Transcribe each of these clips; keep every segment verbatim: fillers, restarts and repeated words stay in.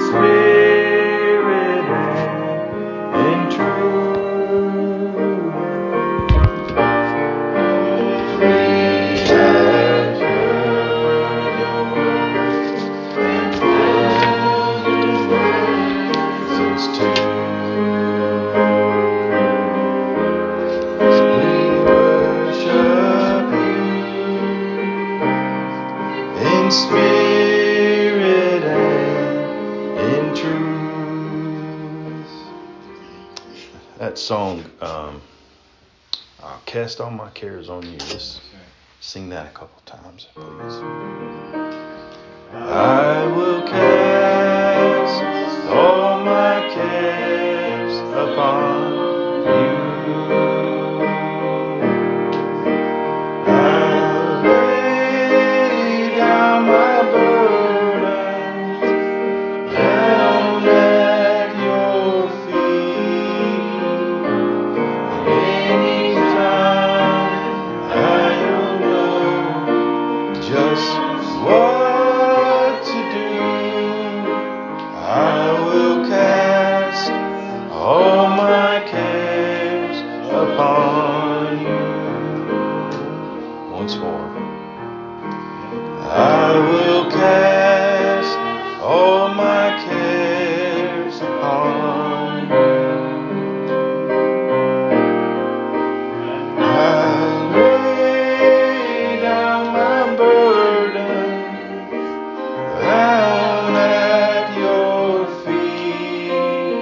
spirit and in truth. That song, um, I'll cast all my cares on you. Let's sing that a couple times, please. I will cast all my cares upon you. I'll lay down my burdens down at your feet. Anytime I don't know just what to do, I will cast all my cares upon you. Once more. I will cast all my cares upon you. I'll lay down my burden down at your feet.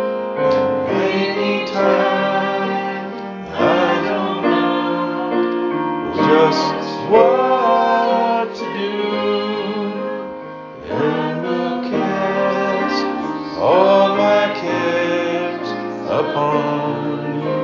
Anytime I don't know just what to do, and will cast all my cares upon you.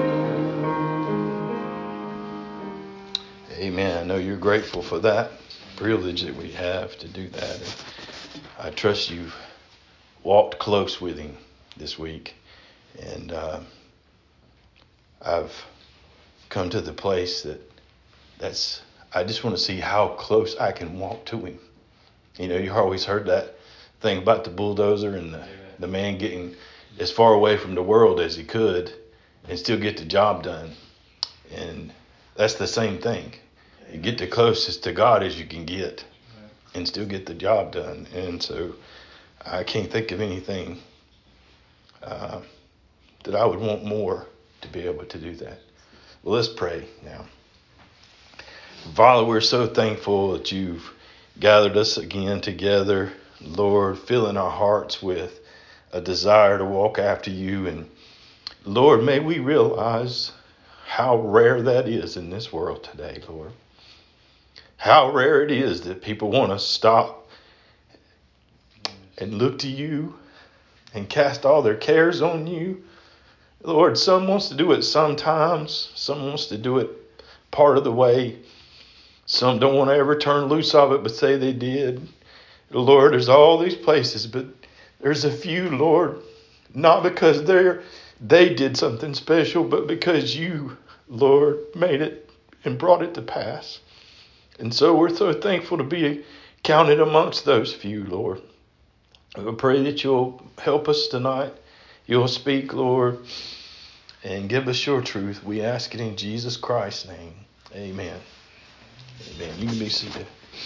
Amen. I know you're grateful for that privilege that we have to do that. And I trust you've walked close with him this week. And uh, I've come to the place that that's, I just want to see how close I can walk to him. You know, you always heard that thing about the bulldozer and the, the man getting as far away from the world as he could and still get the job done. And that's the same thing. You get the closest to God as you can get and still get the job done. And so I can't think of anything uh, that I would want more to be able to do that. Well, let's pray now. Father, we're so thankful that you've gathered us again together, Lord, filling our hearts with a desire to walk after you. And Lord, may we realize how rare that is in this world today, Lord. How rare it is that people want to stop and look to you and cast all their cares on you. Lord, some wants to do it sometimes. Some wants to do it part of the way. Some don't want to ever turn loose of it, but say they did. Lord, there's all these places, but there's a few, Lord, not because they're they did something special, but because you, Lord, made it and brought it to pass. And so we're so thankful to be counted amongst those few, Lord. I pray that you'll help us tonight. You'll speak, Lord, and give us your truth. We ask it in Jesus Christ's name. Amen. Amen. You can be seated.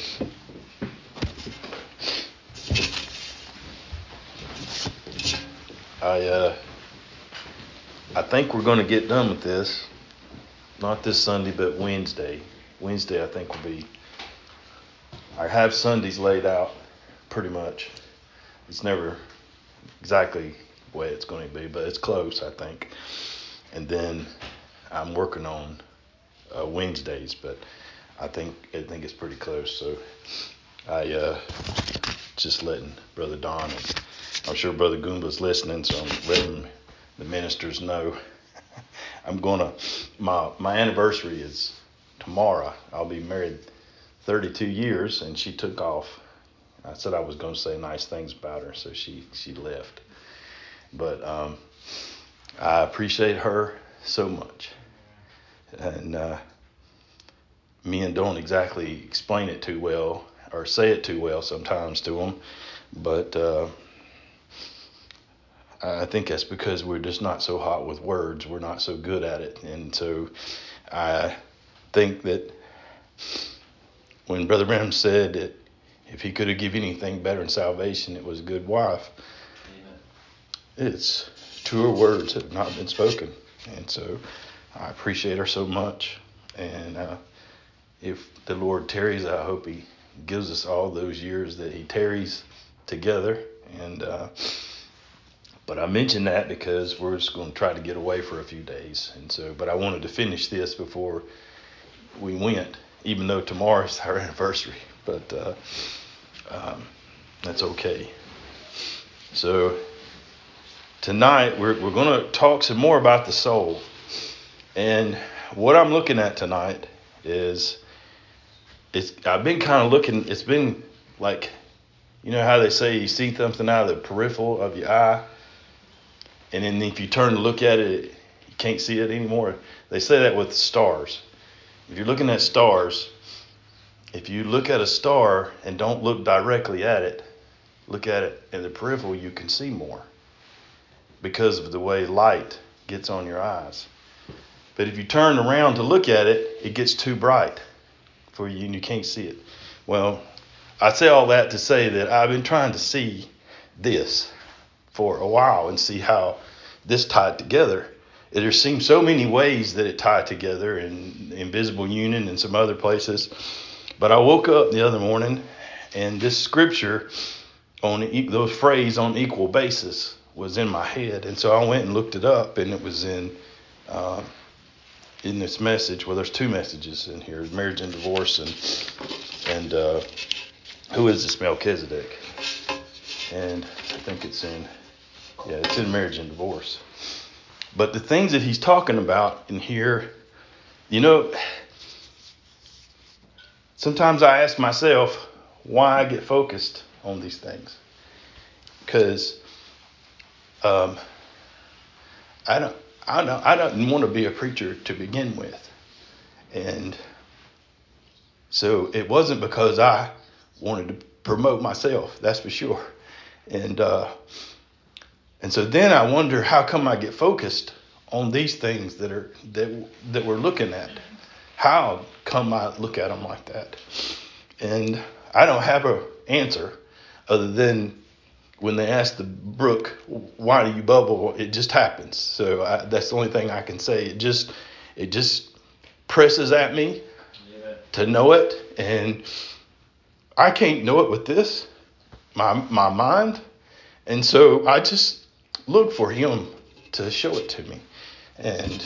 I uh, I think we're going to get done with this. Not this Sunday, but Wednesday. Wednesday, I think, will be. I have Sundays laid out pretty much. It's never exactly the way it's going to be, but it's close, I think. And then I'm working on uh, Wednesdays, but I think I think it's pretty close. So I uh, just letting Brother Don, and I'm sure Brother Goomba's listening, so I'm letting the ministers know. I'm gonna my my anniversary is tomorrow. I'll be married thirty-two years, and she took off. I said I was going to say nice things about her, so she she left. But um, I appreciate her so much, and uh, me and don't exactly explain it too well or say it too well sometimes to them, but uh, I think that's because we're just not so hot with words. We're not so good at it. And so I think that when Brother Branham said that if he could have given anything better in salvation, it was a good wife, Amen. It's truer words have not been spoken. And so I appreciate her so much. And uh, if the Lord tarries, I hope he gives us all those years that he tarries together. And uh, but I mention that because we're just going to try to get away for a few days. And so, but I wanted to finish this before we went, even though tomorrow's our anniversary. But uh, um, that's okay. So tonight we're we're going to talk some more about the soul. And what I'm looking at tonight is, it's I've been kind of looking. It's been like, you know how they say you see something out of the peripheral of your eye, and then if you turn to look at it, you can't see it anymore. They say that with stars. If you're looking at stars, if you look at a star and don't look directly at it, look at it in the peripheral, you can see more because of the way light gets on your eyes. But if you turn around to look at it, it gets too bright for you and you can't see it. Well, I say all that to say that I've been trying to see this for a while and see how this tied together. There seems so many ways that it tied together in Invisible Union and some other places. But I woke up the other morning and this scripture on those phrase on equal basis was in my head. And so I went and looked it up, and it was in uh, in this message. Well, there's two messages in here: marriage and divorce, and and uh, who is this Melchizedek? And I think it's in yeah, it's in marriage and divorce. But the things that he's talking about in here, you know, sometimes I ask myself why I get focused on these things. Because um, I don't, I don't, I don't want to be a preacher to begin with, and so it wasn't because I wanted to promote myself. That's for sure. And uh, and so then I wonder, how come I get focused on these things that are that that we're looking at? How come I look at them like that? And I don't have an answer other than when they ask the brook, why do you bubble? It just happens. So I, that's the only thing I can say. It just it just presses at me yeah. to know it, and I can't know it with this, my my mind, and so I just look for him to show it to me, and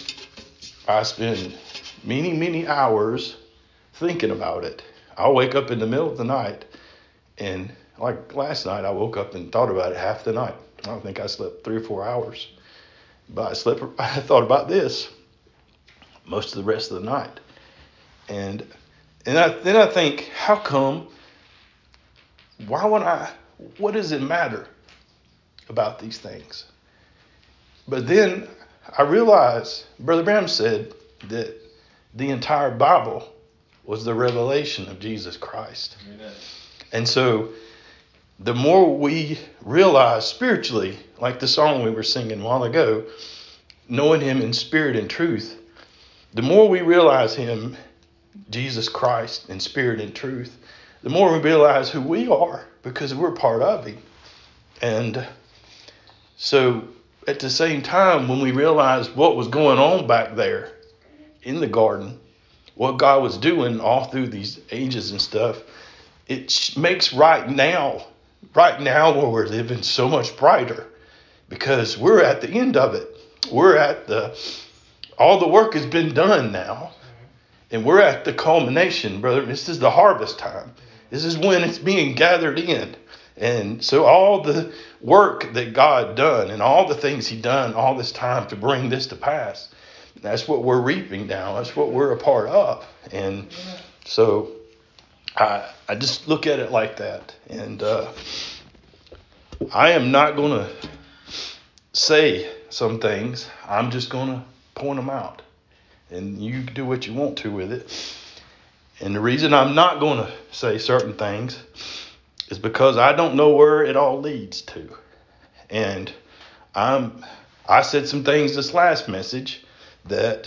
I spend many many hours thinking about it. I'll wake up in the middle of the night, and like last night, I woke up and thought about it half the night. I don't think I slept three or four hours, but I slept. I thought about this most of the rest of the night, and and I, then I think, how come? Why would I? What does it matter about these things? But then I realized Brother Branham said that the entire Bible was the revelation of Jesus Christ, Amen. And so the more we realize spiritually, like the song we were singing a while ago, knowing him in spirit and truth, the more we realize him, Jesus Christ, in spirit and truth, the more we realize who we are, because we're part of him. And so at the same time, when we realized what was going on back there in the garden, what God was doing all through these ages and stuff, it makes right now Right now where we're living so much brighter, because we're at the end of it. We're at the, all the work has been done now, and we're at the culmination, brother. This is the harvest time. This is when it's being gathered in. And so all the work that God done and all the things he done all this time to bring this to pass, that's what we're reaping now. That's what we're a part of. And so I I just look at it like that, and uh, I am not going to say some things. I'm just going to point them out, and you do what you want to with it. And the reason I'm not going to say certain things is because I don't know where it all leads to, and I'm, I said some things this last message that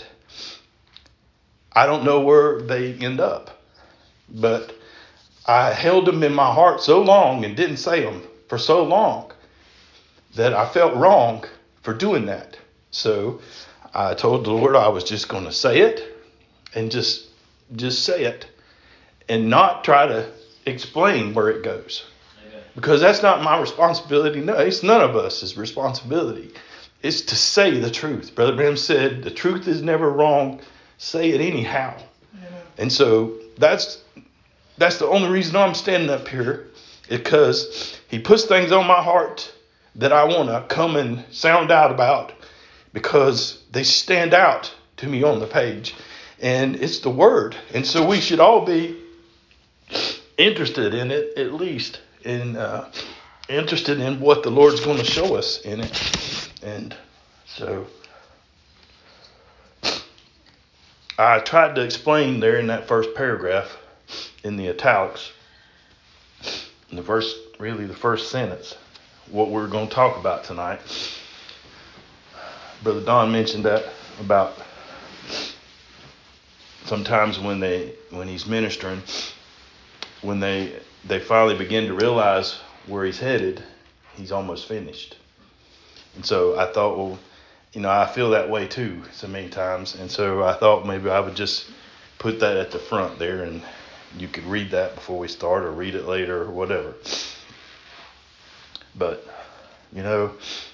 I don't know where they end up, but I held them in my heart so long and didn't say them for so long that I felt wrong for doing that. So I told the Lord I was just going to say it and just just say it and not try to explain where it goes. Amen. Because that's not my responsibility. No, it's none of us' responsibility. It's to say the truth. Brother Branham said the truth is never wrong. Say it anyhow. Amen. And so that's that's the only reason I'm standing up here, because he puts things on my heart that I want to come and sound out about, because they stand out to me on the page. And it's the word. And so we should all be interested in it, at least, in uh, interested in what the Lord's going to show us in it. And so I tried to explain there in that first paragraph in the italics, in the first, really the first sentence, what we're going to talk about tonight. Brother Don mentioned that about sometimes when they when he's ministering, when they they finally begin to realize where he's headed, he's almost finished. And so I thought, well, you know, I feel that way too so many times. And so I thought maybe I would just put that at the front there, and you could read that before we start, or read it later, or whatever. But, you know,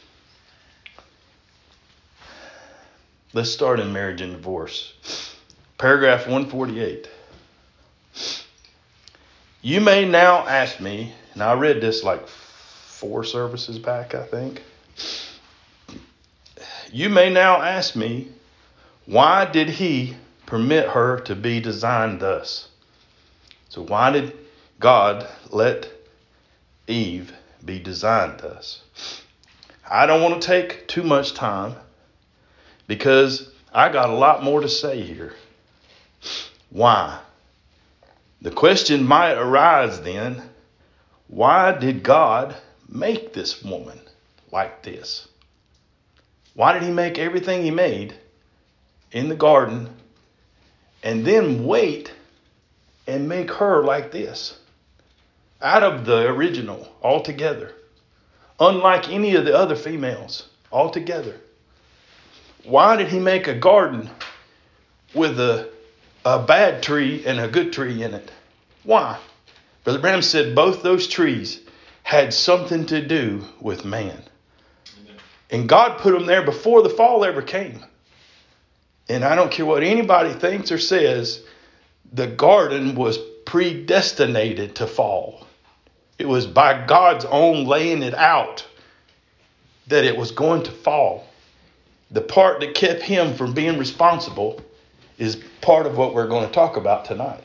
let's start in marriage and divorce. Paragraph one forty-eight. You may now ask me, and I read this like four services back, I think. You may now ask me, why did he permit her to be designed thus? So why did God let Eve be designed thus? I don't want to take too much time, because I got a lot more to say here. Why? The question might arise then, why did God make this woman like this? Why did he make everything he made in the garden and then wait and make her like this? Out of the original altogether. Unlike any of the other females altogether. Why did he make a garden with a, a bad tree and a good tree in it? Why? Brother Branham said both those trees had something to do with man. Amen. And God put them there before the fall ever came. And I don't care what anybody thinks or says, the garden was predestinated to fall. It was by God's own laying it out that it was going to fall. The part that kept him from being responsible is part of what we're going to talk about tonight.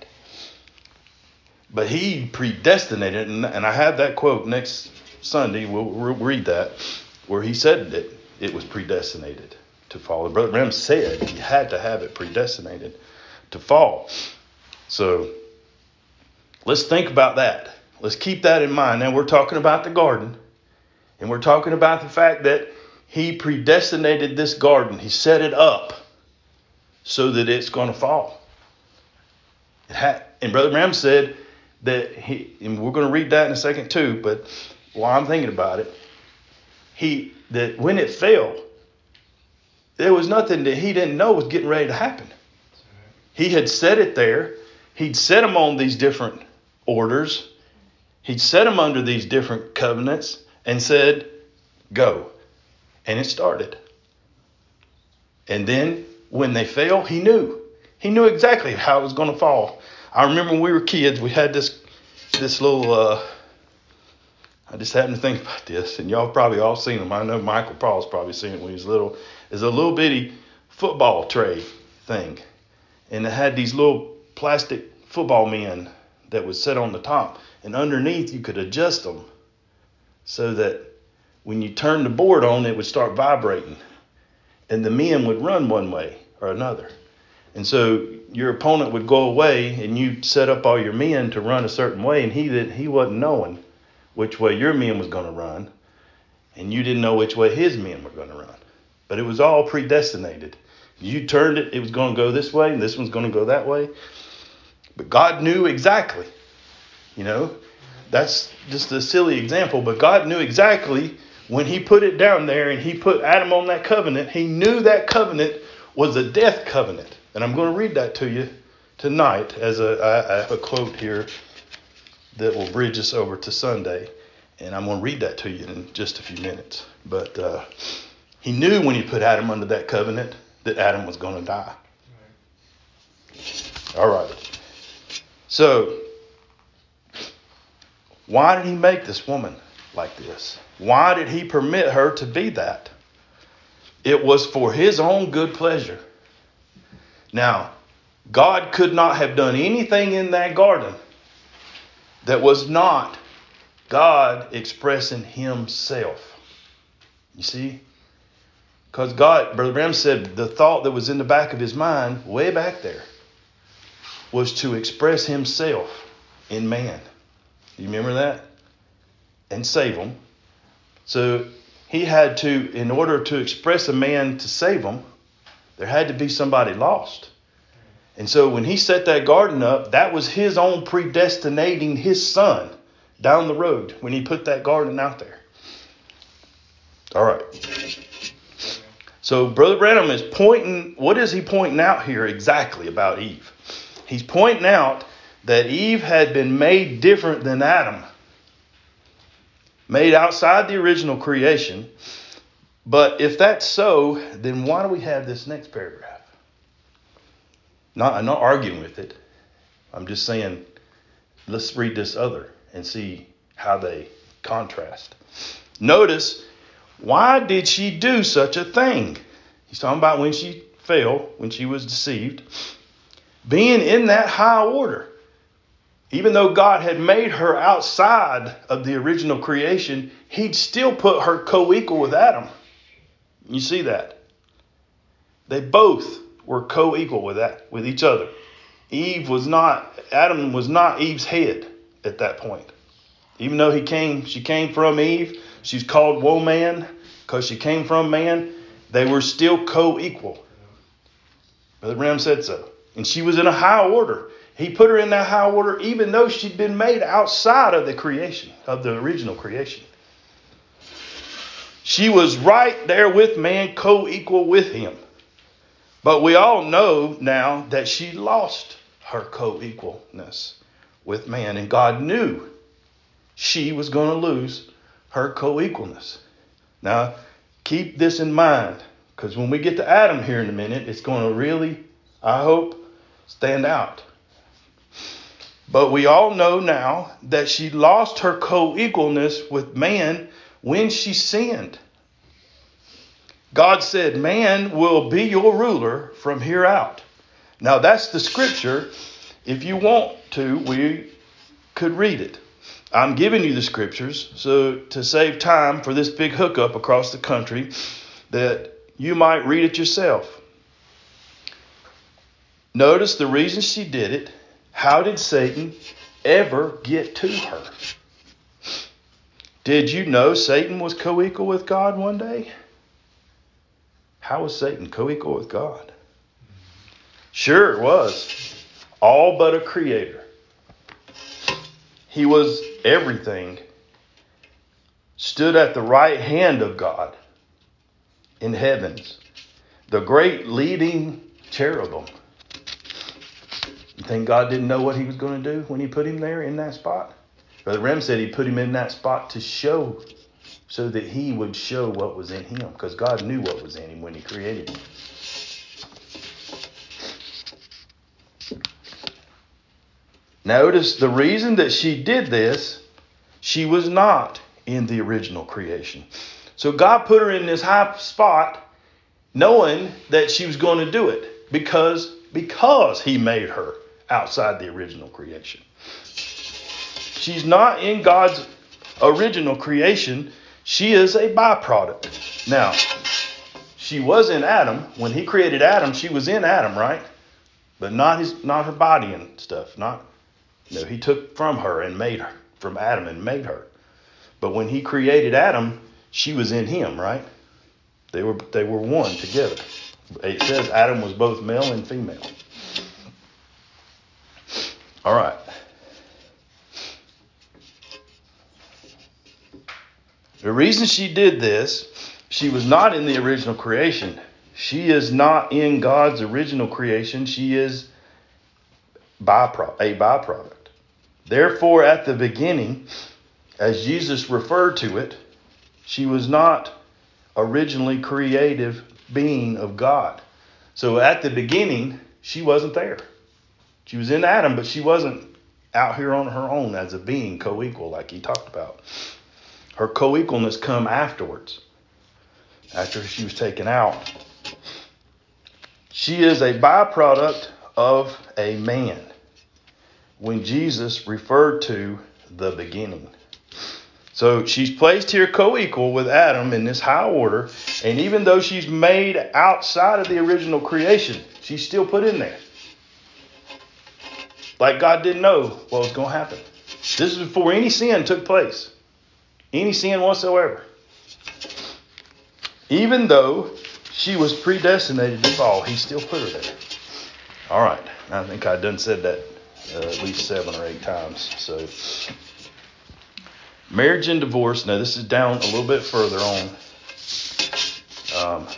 But he predestinated, and I have that quote next Sunday, we'll, we'll read that, where he said that it was predestinated to fall. Brother Branham said he had to have it predestinated to fall. So let's think about that. Let's keep that in mind. Now we're talking about the garden, and we're talking about the fact that he predestinated this garden. He set it up so that it's going to fall. It had, and Brother Branham said that he, and we're going to read that in a second too, but while I'm thinking about it, he that when it fell, there was nothing that he didn't know was getting ready to happen. He had set it there. He'd set them on these different orders. He'd set them under these different covenants and said, go. And it started. And then when they fell, he knew. He knew exactly how it was going to fall. I remember when we were kids, we had this this little, uh, I just happened to think about this, and y'all probably all seen them. I know Michael Paul's probably seen it when he was little. It's a little bitty football tray thing. And it had these little plastic football men that would sit on the top. And underneath you could adjust them so that when you turned the board on, it would start vibrating. And the men would run one way or another. And so your opponent would go away and you'd set up all your men to run a certain way. And he did, he wasn't knowing which way your men was going to run. and you didn't know which way his men were going to run. But it was all predestinated. You turned it, it was going to go this way, and this one's going to go that way. But God knew exactly. You know, that's just a silly example, but God knew exactly when he put it down there and he put Adam on that covenant. He knew that covenant was a death covenant. And I'm going to read that to you tonight as a, I, I have a quote here that will bridge us over to Sunday. And I'm going to read that to you in just a few minutes. But uh, he knew when he put Adam under that covenant that Adam was going to die. All right. So, why did he make this woman like this? Why did he permit her to be that? It was for his own good pleasure. Now, God could not have done anything in that garden that was not God expressing himself. You see? Because God, Brother Bram said, the thought that was in the back of his mind, way back there, was to express himself in man. You remember that? And save him. So he had to, in order to express a man to save him, there had to be somebody lost. And so when he set that garden up, that was his own predestinating his son down the road when he put that garden out there. All right. So Brother Branham is pointing, what is he pointing out here exactly about Eve? He's pointing out that Eve had been made different than Adam. Made outside the original creation. But if that's so, then why do we have this next paragraph? Not, I'm not arguing with it. I'm just saying, let's read this other and see how they contrast. Notice, why did she do such a thing? He's talking about when she fell, when she was deceived. Being in that high order. Even though God had made her outside of the original creation, he'd still put her co-equal with Adam. You see that? They both were co-equal with that, with each other. Eve was not, Adam was not Eve's head at that point. Even though he came, she came from Eve, she's called woman because she came from man, they were still co-equal. Brother Branham said so. And she was in a high order. He put her in that high order even though she'd been made outside of the creation, of the original creation. She was right there with man, co-equal with him. But we all know now that she lost her co-equalness with man. And God knew she was going to lose her co-equalness. Now, keep this in mind. Because when we get to Adam here in a minute, it's going to really, I hope, stand out. But we all know now that she lost her co-equalness with man when she sinned. God said, man will be your ruler from here out. Now that's the scripture. If you want to, we could read it. I'm giving you the scriptures so to save time for this big hookup across the country that you might read it yourself. Notice the reason she did it. How did Satan ever get to her? Did you know Satan was co-equal with God one day? How was Satan co-equal with God? Sure it was. All but a creator. He was everything. Stood at the right hand of God in heavens. The great leading cherubim. You think God didn't know what he was going to do when he put him there in that spot? Brother Rem said he put him in that spot to show, so that he would show what was in him. Because God knew what was in him when he created him. Notice the reason that she did this, she was not in the original creation. So God put her in this high spot knowing that she was going to do it because, because he made her outside the original creation. She's not in God's original creation. She is a byproduct. Now, she was in Adam. When he created Adam, she was in Adam, right? But not his, not her body and stuff. Not, no, he took from her and made her, from Adam and made her. But when he created Adam, she was in him, right? They were they were one together. It says Adam was both male and female. All right. The reason she did this, she was not in the original creation. She is not in God's original creation. She is bypro- a byproduct. Therefore, at the beginning, as Jesus referred to it, she was not originally creative being of God. So at the beginning, she wasn't there. She was in Adam, but she wasn't out here on her own as a being co-equal like he talked about. Her co-equalness come afterwards, after she was taken out. She is a byproduct of a man when Jesus referred to the beginning. So she's placed here co-equal with Adam in this high order. And even though she's made outside of the original creation, she's still put in there. Like God didn't know what was going to happen. This is before any sin took place. Any sin whatsoever. Even though she was predestinated to fall, he still put her there. All right. I think I done said that uh, at least seven or eight times. So, marriage and divorce. Now, this is down a little bit further on. Um,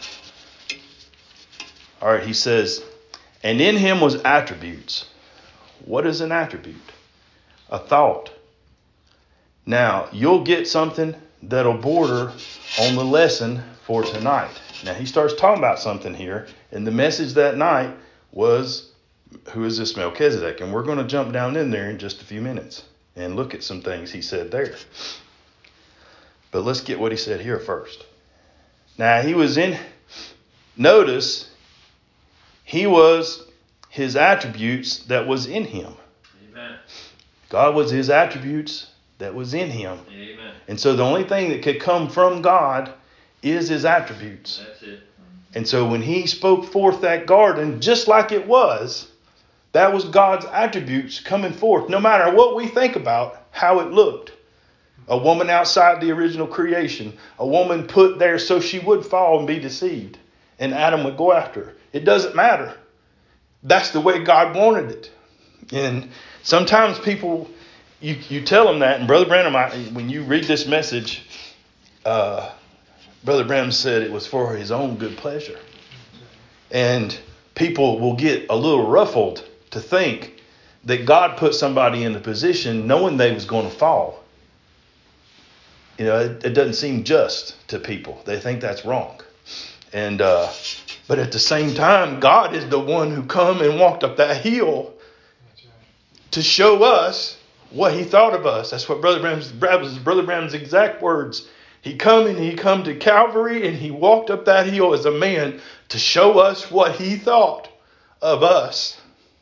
all right. He says, and in him was attributes. What is an attribute? A thought. Now, you'll get something that'll border on the lesson for tonight. Now, he starts talking about something here, and the message that night was, who is this Melchizedek? And we're going to jump down in there in just a few minutes and look at some things he said there. But let's get what he said here first. Now, he was in, notice, he was his attributes that was in him. Amen. God was his attributes that was in him. Amen. And so the only thing that could come from God is his attributes. That's it. And so when he spoke forth that garden, just like it was, that was God's attributes coming forth. No matter what we think about how it looked. A woman outside the original creation. A woman put there so she would fall and be deceived. And Adam would go after her. It doesn't matter. That's the way God wanted it. And sometimes people, you, you tell them that. And Brother Branham, I, when you read this message, uh, Brother Branham said it was for his own good pleasure. And people will get a little ruffled to think that God put somebody in a position knowing they was going to fall. You know, it, it doesn't seem just to people. They think that's wrong. And uh, but at the same time, God is the one who come and walked up that hill to show us what he thought of us. That's what Brother Branham's, Brother Branham's exact words. He come and he come to Calvary and he walked up that hill as a man to show us what he thought of us.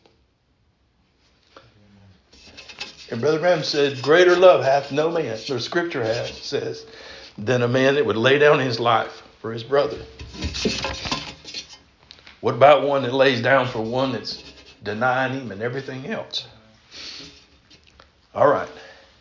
And Brother Branham said, greater love hath no man, or Scripture has, says, than a man that would lay down his life for his brother. What about one that lays down for one that's denying him and everything else? All right.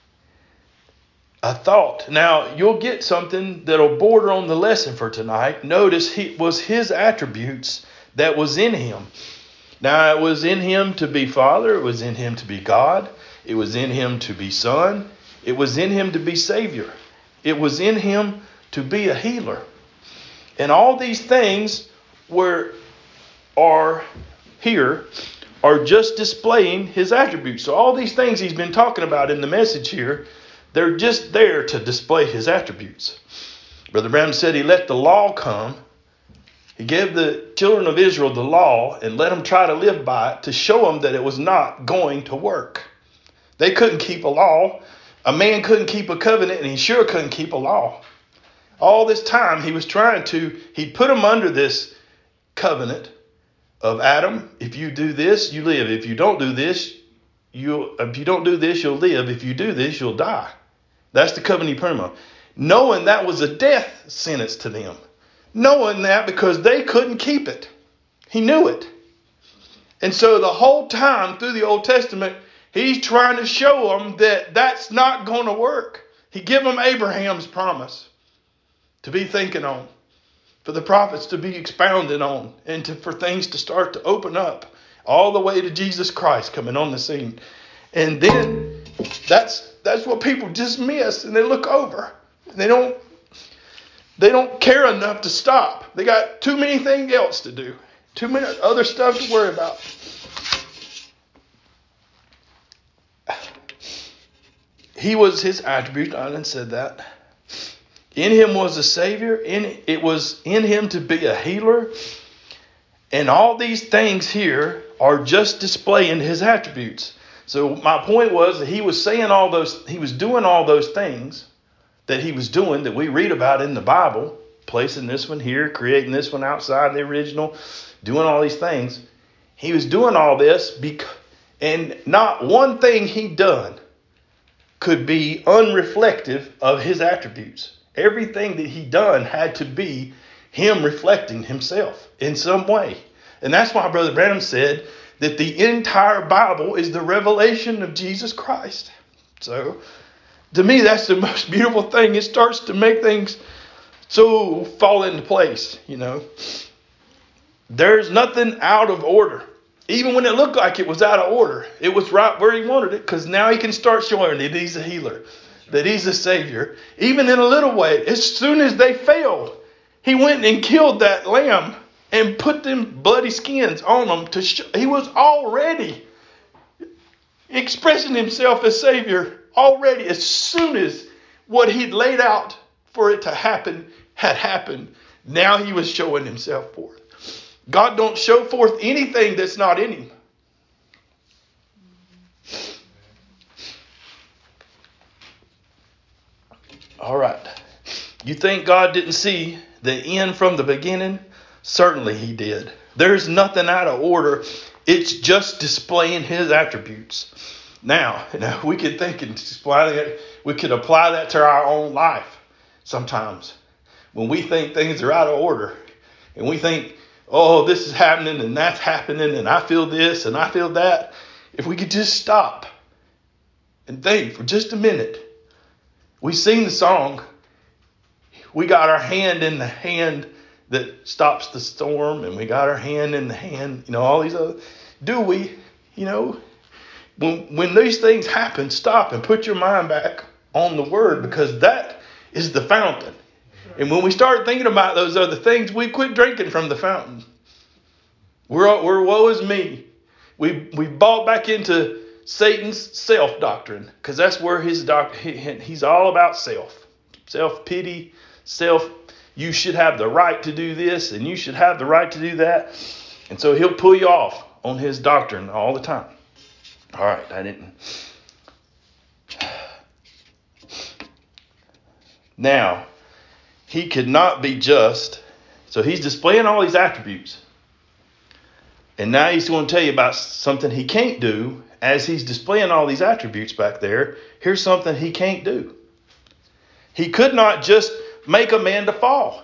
A thought. Now, you'll get something that'll border on the lesson for tonight. Notice it was his attributes that was in him. Now, it was in him to be Father. It was in him to be God. It was in him to be Son. It was in him to be Savior. It was in him to be a healer. And all these things were are here are just displaying his attributes. So all these things he's been talking about in the message here, they're just there to display his attributes. Brother Branham said he let the law come. He gave the children of Israel the law and let them try to live by it to show them that it was not going to work. They couldn't keep a law. A man couldn't keep a covenant, and he sure couldn't keep a law. All this time he was trying to, he put them under this covenant of Adam. If you do this, you live. If you don't do this, you if you don't do this, you'll live. If you do this, you'll die. That's the covenant he put them on. Knowing that was a death sentence to them. Knowing that because they couldn't keep it. He knew it. And so the whole time through the Old Testament, he's trying to show them that that's not going to work. He gave them Abraham's promise. to be thinking on, for the prophets to be expounded on, and to, for things to start to open up all the way to Jesus Christ coming on the scene. And then that's that's what people just miss, and they look over. They don't they don't care enough to stop. They got too many things else to do, too many other stuff to worry about. He was his attribute. I didn't said that. In him was a Savior. In it was in him to be a healer. And all these things here are just displaying his attributes. So my point was that he was saying all those, he was doing all those things that he was doing that we read about in the Bible, placing this one here, creating this one outside the original, doing all these things. He was doing all this because, and not one thing he done could be unreflective of his attributes. Everything that he done had to be him reflecting himself in some way. And that's why Brother Branham said that the entire Bible is the revelation of Jesus Christ. So, to me, that's the most beautiful thing. It starts to make things so fall into place, you know. There's nothing out of order. Even when it looked like it was out of order, it was right where he wanted it, because now he can start showing that he's a healer, that he's a Savior. Even in a little way, as soon as they failed, he went and killed that lamb and put them bloody skins on them. To show, he was already expressing himself as Savior already as soon as what he'd laid out for it to happen had happened. Now he was showing himself forth. God don't show forth anything that's not in him. All right. You think God didn't see the end from the beginning? Certainly he did. There's nothing out of order. It's just displaying his attributes. Now, you know, we could think and apply that, we could apply that to our own life sometimes. When we think things are out of order and we think, oh, this is happening and that's happening and I feel this and I feel that. If we could just stop and think for just a minute. We sing the song, we got our hand in the hand that stops the storm, and we got our hand in the hand, you know, all these other, do we, you know, when, when these things happen, stop and put your mind back on the Word, because that is the fountain. And when we start thinking about those other things, we quit drinking from the fountain. We're, we're woe is me. We, we bought back into Satan's self-doctrine, because that's where his doc, he, he's all about self. Self-pity, self, you should have the right to do this, and you should have the right to do that. And so he'll pull you off on his doctrine all the time. All right, I didn't. Now, he could not be just. So he's displaying all these attributes. And now he's going to tell you about something he can't do. As he's displaying all these attributes back there, here's something he can't do. He could not just make a man to fall.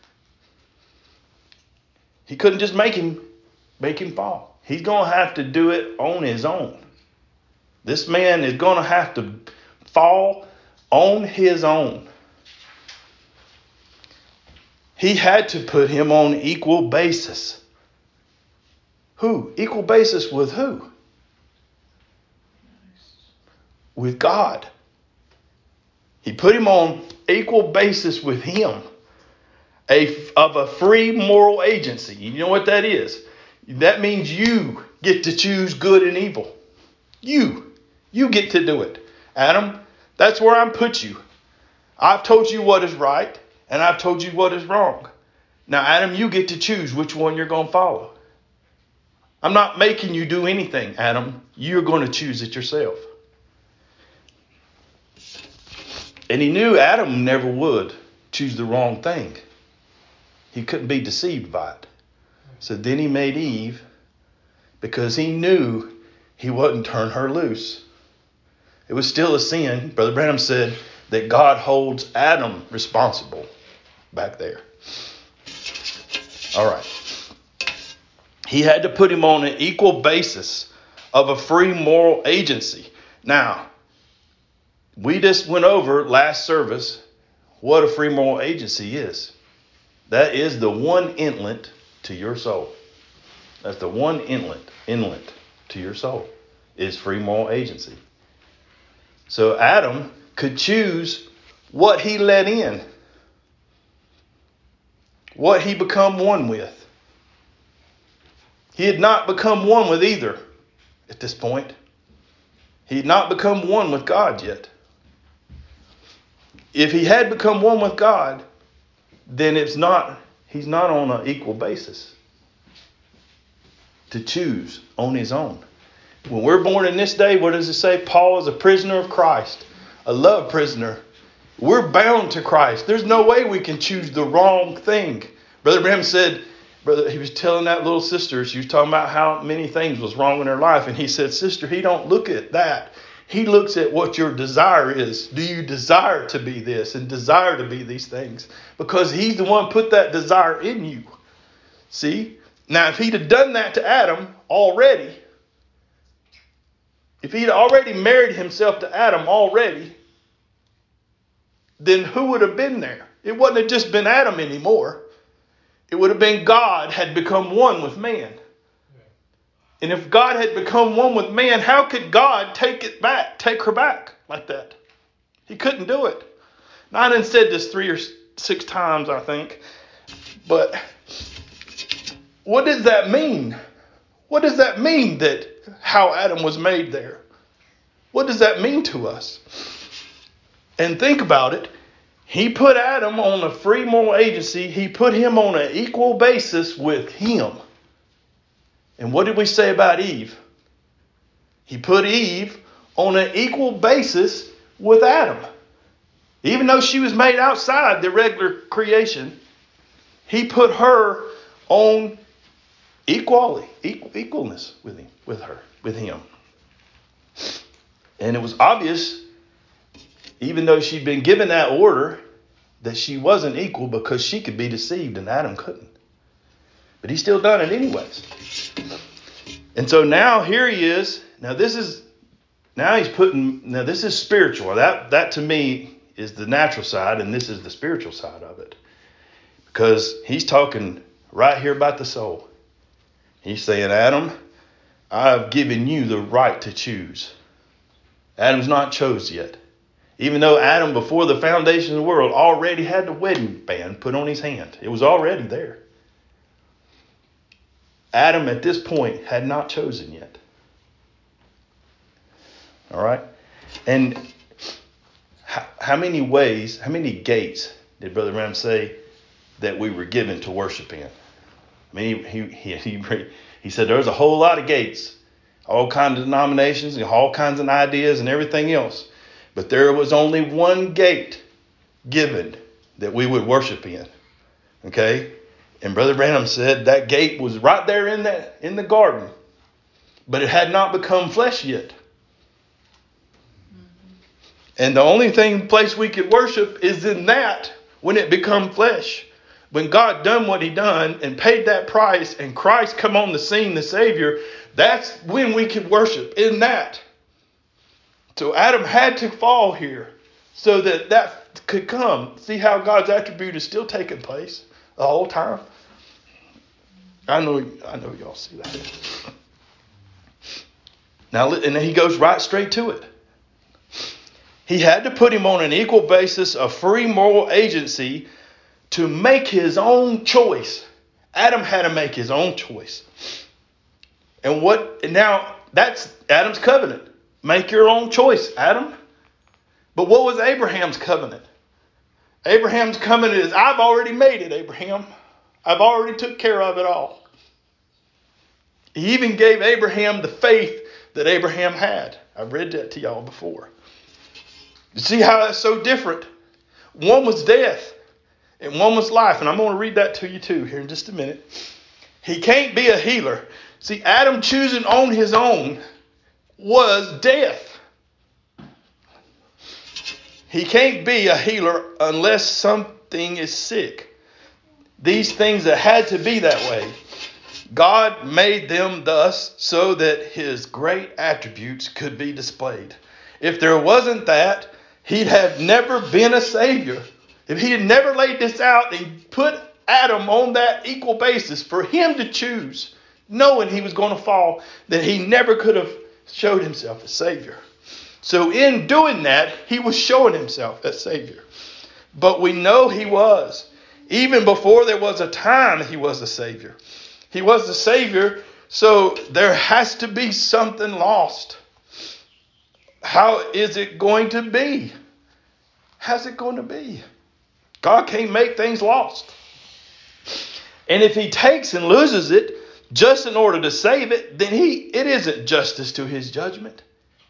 He couldn't just make him make him fall. He's going to have to do it on his own. This man is going to have to fall on his own. He had to put him on equal basis. Who? Equal basis with who? With God. He put him on equal basis with him. A, of a free moral agency. You know what that is? That means you get to choose good and evil. You. You get to do it. Adam, that's where I'm put you. I've told you what is right, and I've told you what is wrong. Now, Adam, you get to choose which one you're going to follow. I'm not making you do anything, Adam. You're going to choose it yourself. And he knew Adam never would choose the wrong thing. He couldn't be deceived by it. So then he made Eve because he knew he wouldn't turn her loose. It was still a sin. Brother Branham said that God holds Adam responsible back there. All right. He had to put him on an equal basis of a free moral agency. Now, we just went over last service what a free moral agency is. That is the one inlet to your soul. That's the one inlet, inlet to your soul is free moral agency. So Adam could choose what he let in, what he become one with. He had not become one with either at this point. He had not become one with God yet. If he had become one with God, then it's not, he's not on an equal basis to choose on his own. When we're born in this day, what does it say? Paul is a prisoner of Christ, a love prisoner. We're bound to Christ. There's no way we can choose the wrong thing. Brother Bram said, brother, he was telling that little sister, she was talking about how many things was wrong in her life. And he said, sister, he don't look at that. He looks at what your desire is. Do you desire to be this and desire to be these things? Because he's the one put that desire in you. See? Now, if he'd have done that to Adam already, if he'd already married himself to Adam already, then who would have been there? It wouldn't have just been Adam anymore. It would have been God had become one with man. And if God had become one with man, how could God take it back, take her back like that? He couldn't do it. Now, I done said this three or six times, I think. But what does that mean? What does that mean that how Adam was made there? What does that mean to us? And think about it. He put Adam on a free moral agency. He put him on an equal basis with him. And what did we say about Eve? He put Eve on an equal basis with Adam. Even though she was made outside the regular creation, he put her on equality, equal, equalness with him, with her, with him. And it was obvious, even though she'd been given that order, that she wasn't equal because she could be deceived and Adam couldn't. But he still done it anyways. And so now here he is. Now this is, now he's putting, now this is spiritual. That, that to me is the natural side, and this is the spiritual side of it. Because he's talking right here about the soul. He's saying, Adam, I've given you the right to choose. Adam's not chose yet. Even though Adam, before the foundation of the world, already had the wedding band put on his hand. It was already there. Adam, at this point, had not chosen yet. All right? And how, how many ways, how many gates did Brother Ram say that we were given to worship in? I mean, he he he, he said there's a whole lot of gates, all kinds of denominations and all kinds of ideas and everything else. But there was only one gate given that we would worship in. Okay? And Brother Branham said that gate was right there in that in the garden. But it had not become flesh yet. Mm-hmm. And the only thing place we could worship is in that when it become flesh. When God done what he done and paid that price and Christ come on the scene, the Savior, that's when we could worship in that. So Adam had to fall here so that that could come. See how God's attribute is still taking place the whole time? I know, I know y'all see that. Now, and then he goes right straight to it. He had to put him on an equal basis of free moral agency to make his own choice. Adam had to make his own choice. And what, and now that's Adam's covenant. Make your own choice, Adam. But what was Abraham's covenant? Abraham's covenant is, I've already made it, Abraham. I've already took care of it all. He even gave Abraham the faith that Abraham had. I've read that to y'all before. You see how that's so different? One was death and one was life. And I'm going to read that to you too here in just a minute. He can't be a healer. See, Adam choosing on his own was death. He can't be a healer unless something is sick. These things that had to be that way, God made them thus so that his great attributes could be displayed. If there wasn't that, he'd have never been a savior. if he had never laid this out and put Adam on that equal basis for him to choose, knowing he was going to fall, then he never could have showed himself as Savior. So in doing that, he was showing himself as Savior. But we know he was. Even before there was a time, he was a Savior. He was the Savior, so there has to be something lost. How is it going to be? How's it going to be? God can't make things lost. And if he takes and loses it just in order to save it, then he it isn't justice to his judgment.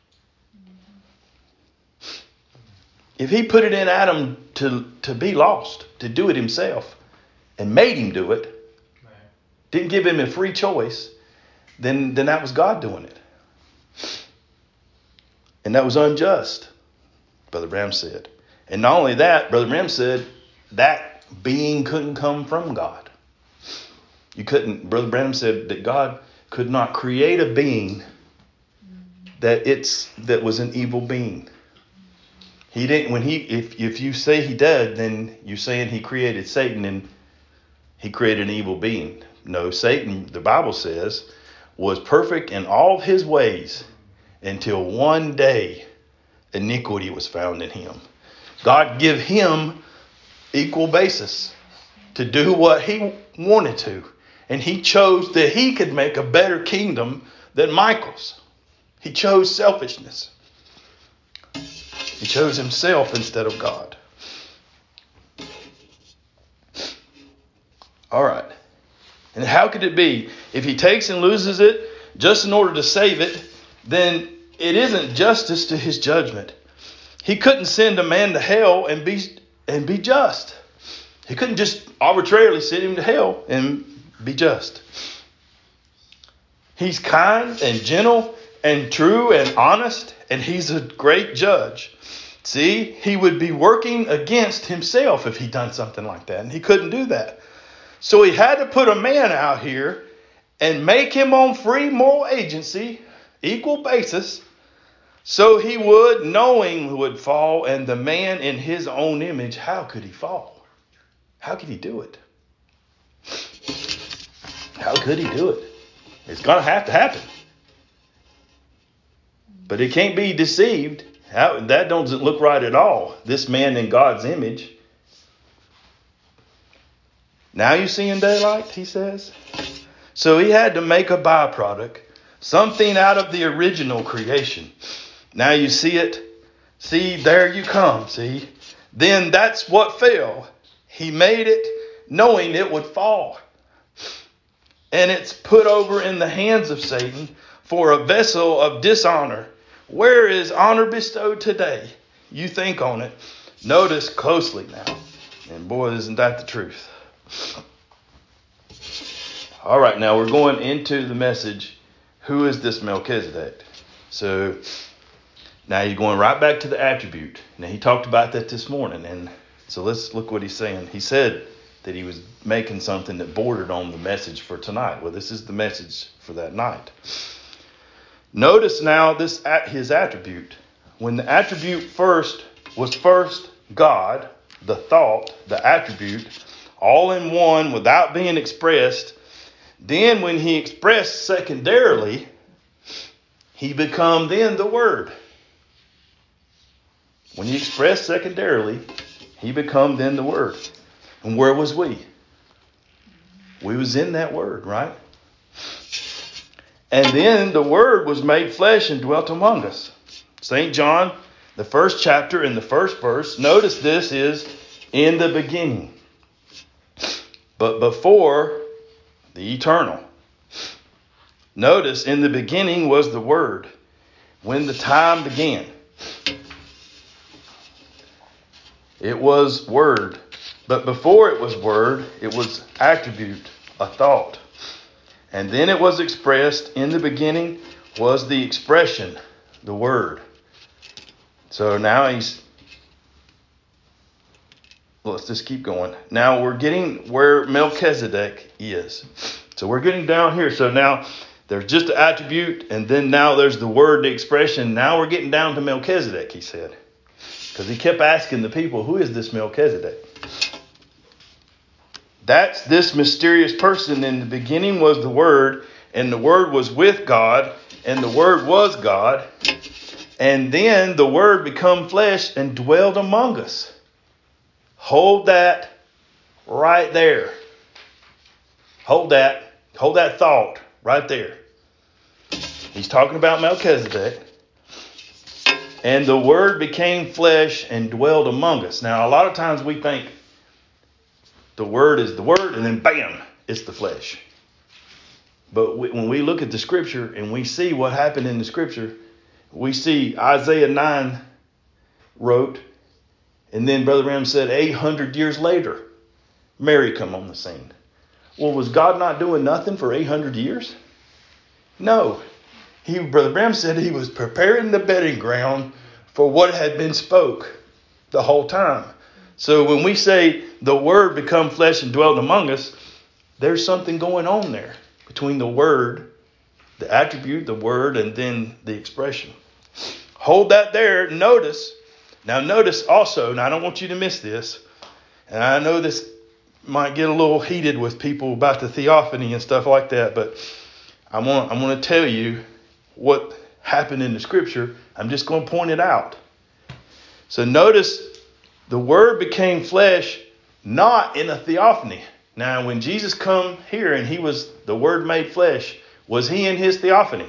If he put it in Adam to, to be lost, to do it himself, and made him do it, didn't give him a free choice, then, then that was God doing it. And that was unjust, Brother Branham said. And not only that, Brother Branham said that being couldn't come from God. You couldn't, Brother Branham said that God could not create a being that it's that was an evil being. He didn't, when he, if, if you say he did, then you're saying he created Satan and he created an evil being. No, Satan, the Bible says, was perfect in all of his ways until one day iniquity was found in him. God gave him equal basis to do what he wanted to. And he chose that he could make a better kingdom than Michael's. He chose selfishness. He chose himself instead of God. All right. And how could it be? If he takes and loses it just in order to save it, then it isn't justice to his judgment. He couldn't send a man to hell and be and be just. He couldn't just arbitrarily send him to hell and be just. He's kind and gentle and true and honest, and he's a great judge. See, he would be working against himself if he'd done something like that, and he couldn't do that. So he had to put a man out here and make him on free moral agency, equal basis, so he would, knowing would fall, and the man in his own image, how could he fall? How could he do it? How could he do it? It's going to have to happen. But it can't be deceived. How, that doesn't look right at all. This man in God's image. Now you see in daylight, he says. So he had to make a byproduct, something out of the original creation. Now you see it. See, there you come. See, then that's what fell. He made it knowing it would fall. And it's put over in the hands of Satan for a vessel of dishonor. Where is honor bestowed today? You think on it. Notice closely now. And boy, isn't that the truth. All right, now we're going into the message. Who is this Melchizedek? So now you're going right back to the attribute. Now he talked about that this morning. And so let's look what he's saying. He said that he was making something that bordered on the message for tonight. Well, this is the message for that night. Notice now this his attribute. When the attribute first was first God, the thought, the attribute, all in one without being expressed, then when he expressed secondarily, he become then the Word. When he expressed secondarily, he become then the Word. And where was we? We was in that Word, right? And then the Word was made flesh and dwelt among us. Saint John, the first chapter in the first verse, notice this is in the beginning. But before the eternal. Notice in the beginning was the Word. When the time began. It was Word. But before it was Word, it was attribute, a thought. And then it was expressed. In the beginning was the expression, the Word. So now he's... Let's just keep going. Now we're getting where Melchizedek is. So we're getting down here. So now there's just the attribute, and then now there's the Word, the expression. Now we're getting down to Melchizedek, he said. Because he kept asking the people, who is this Melchizedek? That's this mysterious person. In the beginning was the Word, and the Word was with God, and the Word was God. And then the Word become flesh and dwelled among us. Hold that right there. Hold that. Hold that thought right there. He's talking about Melchizedek. And the Word became flesh and dwelled among us. Now, a lot of times we think the Word is the Word, and then bam, it's the flesh. But we, when we look at the Scripture and we see what happened in the Scripture, we see Isaiah nine wrote, and then Brother Ram said eight hundred years later, Mary come on the scene. Well, was God not doing nothing for eight hundred years? No. He, Brother Ram said he was preparing the bedding ground for what had been spoke the whole time. So when we say the Word become flesh and dwelt among us, there's something going on there between the Word, the attribute, the Word, and then the expression. Hold that there. Notice. Now notice also, and I don't want you to miss this, and I know this might get a little heated with people about the theophany and stuff like that, but I want, I'm going to tell you what happened in the Scripture. I'm just going to point it out. So notice the Word became flesh, not in a theophany. Now, when Jesus come here and he was the Word made flesh, was he in his theophany?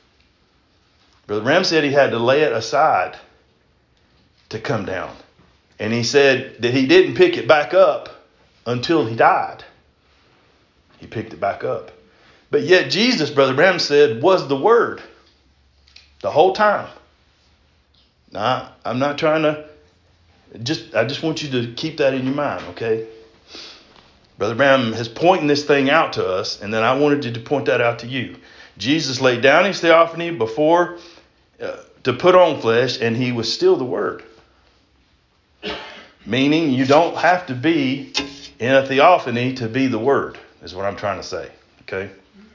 Brother Ram said he had to lay it aside to come down. And he said that he didn't pick it back up until he died. He picked it back up. But yet Jesus, Brother Ram said, was the Word the whole time. Now, I'm not trying to, just I just want you to keep that in your mind, okay? Brother Ram is pointing this thing out to us, and then I wanted to point that out to you. Jesus laid down his theophany before uh, to put on flesh, and he was still the Word. Meaning you don't have to be in a theophany to be the Word, is what I'm trying to say, okay?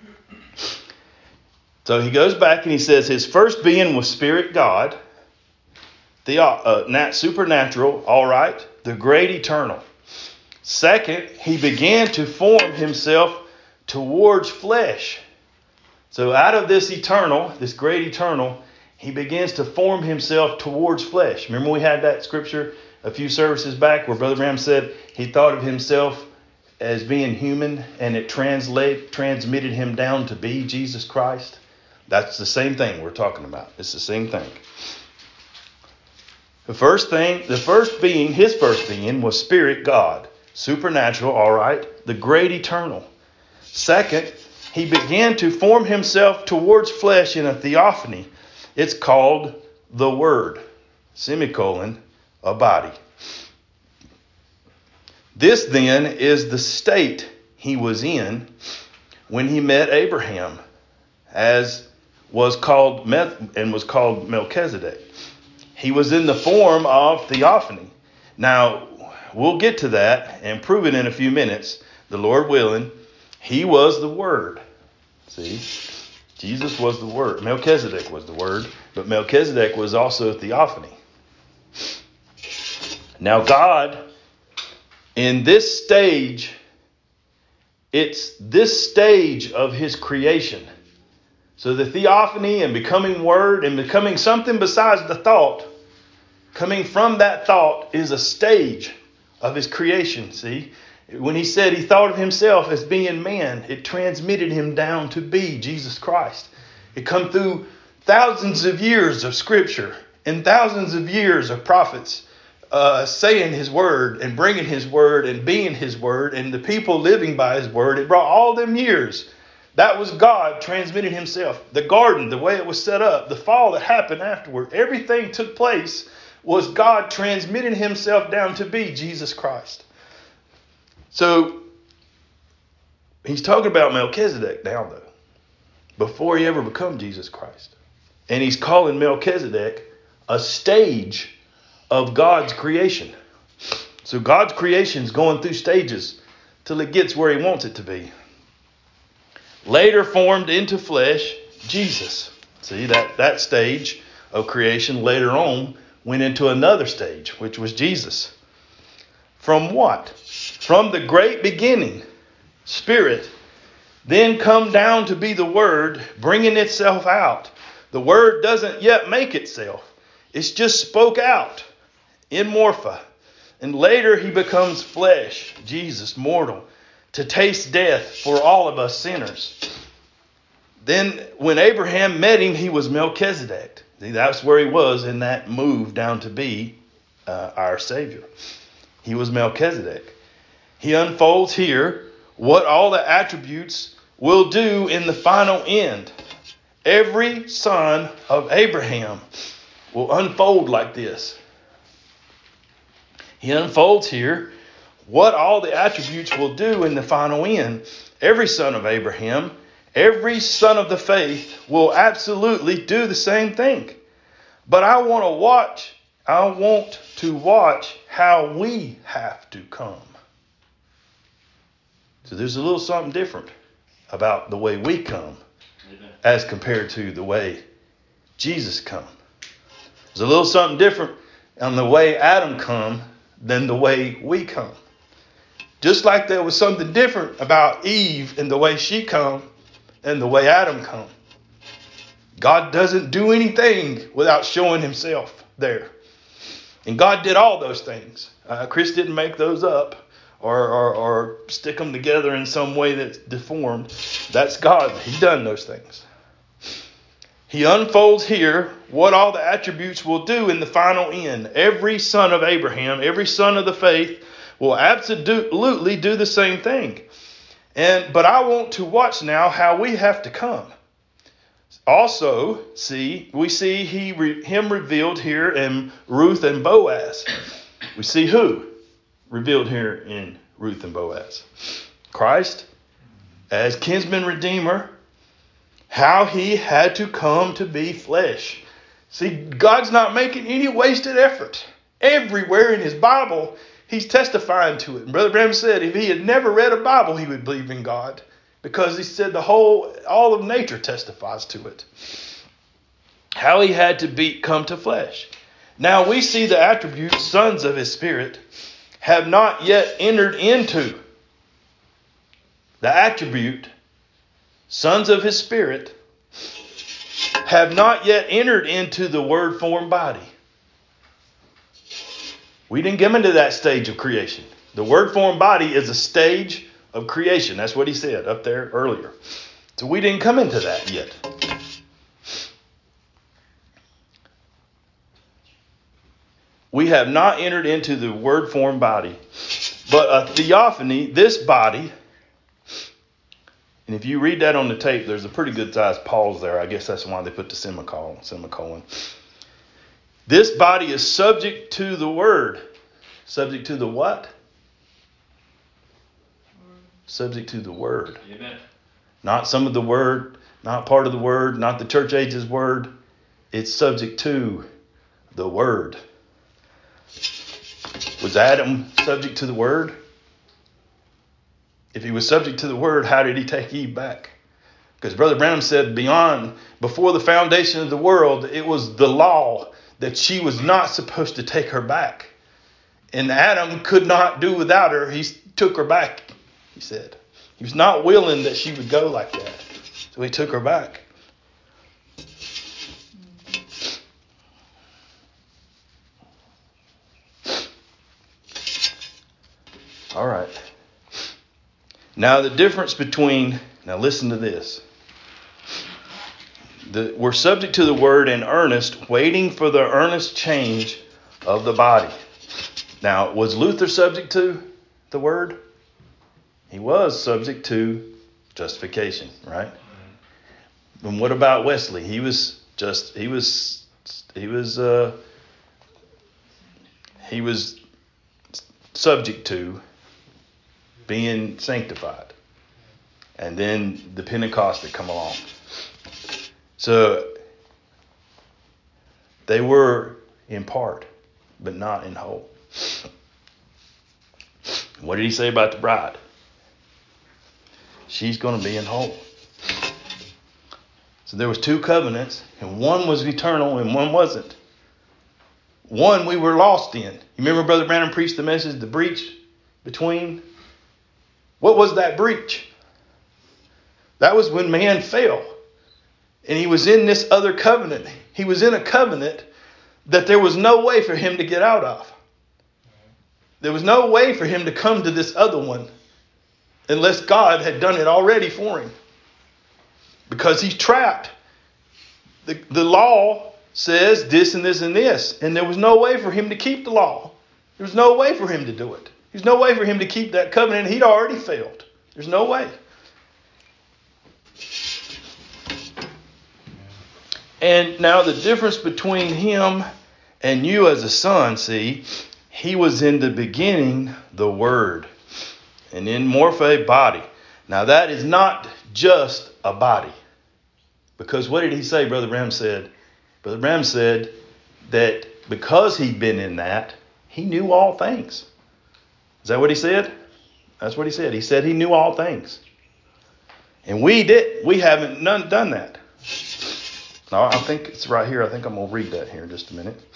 So he goes back and he says his first being was Spirit God, the uh, nat- supernatural, all right, the great eternal. Second, he began to form himself towards flesh. So out of this eternal, this great eternal, he begins to form himself towards flesh. Remember we had that scripture a few services back where Brother Ram said he thought of himself as being human and it translate transmitted him down to be Jesus Christ. That's the same thing we're talking about. It's the same thing. The first thing, the first being, his first being was Spirit God. Supernatural, all right. The great eternal. Second, he began to form himself towards flesh in a theophany. It's called the Word, semicolon, a body. This then is the state he was in when he met Abraham, as was called and was called Melchizedek. He was in the form of theophany. Now, we'll get to that and prove it in a few minutes, the Lord willing. He was the Word. See, Jesus was the Word. Melchizedek was the Word, but Melchizedek was also theophany. Now, God, in this stage, it's this stage of his creation. So the theophany and becoming Word and becoming something besides the thought, coming from that thought is a stage of his creation, see? When he said he thought of himself as being man, it transmitted him down to be Jesus Christ. It come through thousands of years of scripture and thousands of years of prophets uh, saying his word and bringing his word and being his word and the people living by his word. It brought all them years. That was God transmitting himself. The garden, the way it was set up, the fall that happened afterward, everything took place was God transmitting himself down to be Jesus Christ. So he's talking about Melchizedek now, though, before he ever become Jesus Christ. And he's calling Melchizedek a stage of God's creation. So God's creation is going through stages till it gets where he wants it to be. Later formed into flesh, Jesus. See, that, that stage of creation later on went into another stage, which was Jesus. From what? From the great beginning, Spirit, then come down to be the Word, bringing itself out. The Word doesn't yet make itself. It's just spoke out in morpha. And later he becomes flesh, Jesus, mortal, to taste death for all of us sinners. Then when Abraham met him, he was Melchizedek. See, that's where he was in that move down to be uh, our Savior. He was Melchizedek. He unfolds here what all the attributes will do in the final end. Every son of Abraham will unfold like this. He unfolds here what all the attributes will do in the final end. Every son of Abraham, every son of the faith will absolutely do the same thing. But I want to watch, I want to watch how we have to come. So there's a little something different about the way we come as compared to the way Jesus come. There's a little something different on the way Adam come than the way we come. Just like there was something different about Eve and the way she come and the way Adam come. God doesn't do anything without showing himself there. And God did all those things. Uh, Chris didn't make those up or, or, or stick them together in some way that's deformed. That's God. He done those things. He unfolds here what all the attributes will do in the final end. Every son of Abraham, every son of the faith will absolutely do the same thing. And but I want to watch now how we have to come. Also, see, we see he re, him revealed here in Ruth and Boaz. We see who revealed here in Ruth and Boaz? Christ as kinsman redeemer. How he had to come to be flesh. See, God's not making any wasted effort. Everywhere in his Bible, he's testifying to it. And Brother Branham said if he had never read a Bible, he would believe in God. Because he said the whole, all of nature testifies to it. How he had to be come to flesh. Now we see the attributes, sons of his Spirit, have not yet entered into the attribute, sons of his Spirit, have not yet entered into the word formed body. We didn't get into that stage of creation. The word formed body is a stage of creation. That's what he said up there earlier. So we didn't come into that yet. We have not entered into the word formed body. But a theophany, this body, and if you read that on the tape, there's a pretty good sized pause there. I guess that's why they put the semicolon. semicolon. This body is subject to the word. Subject to the what? Subject to the word. Amen. Not some of the word, not part of the word, not the church age's word. It's subject to the word. Was Adam subject to the word? If he was subject to the word, how did he take Eve back? Because Brother Branham said beyond, before the foundation of the world, it was the law that she was not supposed to take her back. And Adam could not do without her. He took her back, he said. He was not willing that she would go like that. So he took her back. All right. Now the difference between, now listen to this. The, we're subject to the word in earnest, waiting for the earnest change of the body. Now, was Luther subject to the word? He was subject to justification, right? And what about Wesley? He was just, he was, he was, uh, he was subject to being sanctified. And then the Pentecost had come along. So they were in part, but not in whole. What did he say about the bride? She's going to be in whole. So there was two covenants, and one was eternal and one wasn't. One we were lost in. You remember Brother Branham preached the message, the breach between? What was that breach? That was when man fell. And he was in this other covenant. He was in a covenant that there was no way for him to get out of. There was no way for him to come to this other one unless God had done it already for him. Because he's trapped. The, the law says this and this and this. And there was no way for him to keep the law. There was no way for him to do it. There's no way for him to keep that covenant. He'd already failed. There's no way. And now the difference between him and you as a son, see, he was in the beginning the Word. And in morphe body. Now that is not just a body. Because what did he say, Brother Branham said? Brother Branham said that because he'd been in that, he knew all things. Is that what he said? That's what he said. He said he knew all things. And we did. We haven't none, done that. No, I think it's right here. I think I'm going to read that here in just a minute.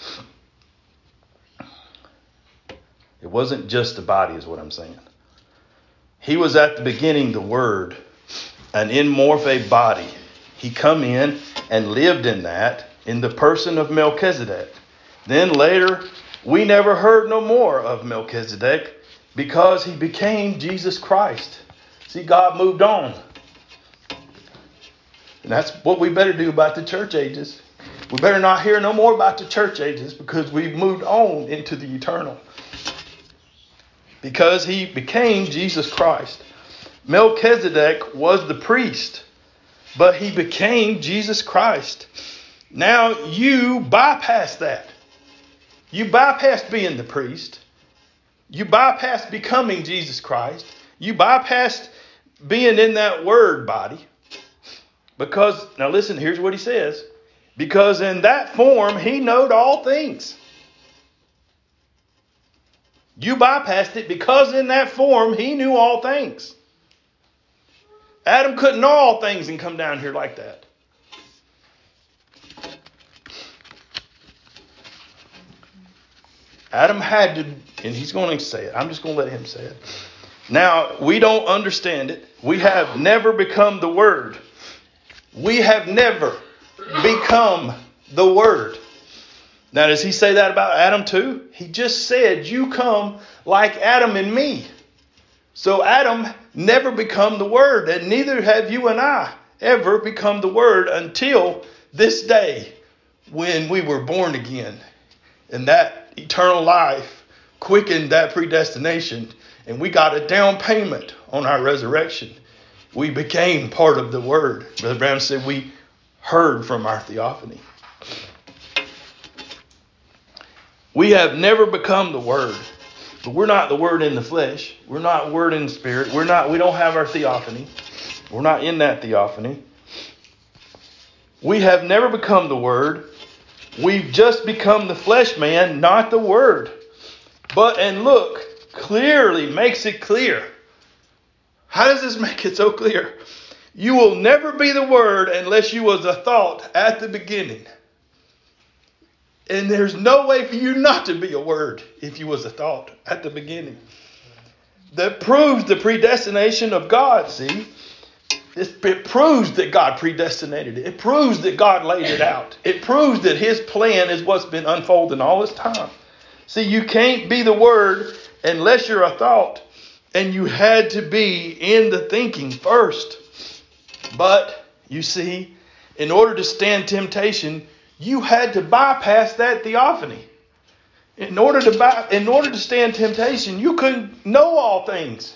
It wasn't just the body is what I'm saying. He was at the beginning the Word, an in morphe body. He come in and lived in that in the person of Melchizedek. Then later, we never heard no more of Melchizedek because he became Jesus Christ. See, God moved on. And that's what we better do about the church ages. We better not hear no more about the church ages because we've moved on into the eternal. Because he became Jesus Christ. Melchizedek was the priest, but he became Jesus Christ. Now you bypass that. You bypassed being the priest. You bypassed becoming Jesus Christ. You bypassed being in that Word body. Because, now listen, here's what he says. Because in that form, he knowed all things. You bypassed it because in that form, he knew all things. Adam couldn't know all things and come down here like that. Adam had to, and he's going to say it. I'm just going to let him say it. Now, we don't understand it. We have never become the Word. We have never become the Word. Now, does he say that about Adam too? He just said, you come like Adam and me. So Adam never become the Word, and neither have you and I ever become the Word until this day when we were born again. And that eternal life quickened that predestination, and we got a down payment on our resurrection. We became part of the Word. Brother Branham said we heard from our theophany. We have never become the Word. But we're not the Word in the flesh. We're not Word in the spirit. We're not, we don't have our theophany. We're not in that theophany. We have never become the Word. We've just become the flesh man, not the Word. But, and look, clearly makes it clear. How does this make it so clear? You will never be the Word unless you was a thought at the beginning. And there's no way for you not to be a Word if you was a thought at the beginning. That proves the predestination of God, see? It proves that God predestinated it. It proves that God laid it out. It proves that His plan is what's been unfolding all this time. See, you can't be the Word unless you're a thought. And you had to be in the thinking first. But, you see, in order to stand temptation, you had to bypass that theophany. In order to by, in order to stand temptation, you couldn't know all things.